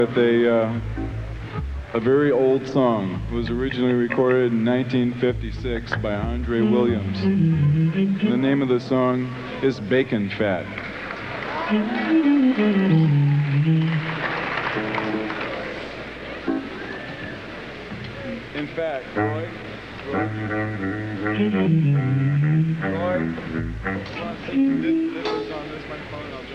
With a very old song. It was originally recorded in 1956 by Andre Williams. The name of the song is Bacon Fat. In fact, Roy, this is on this microphone.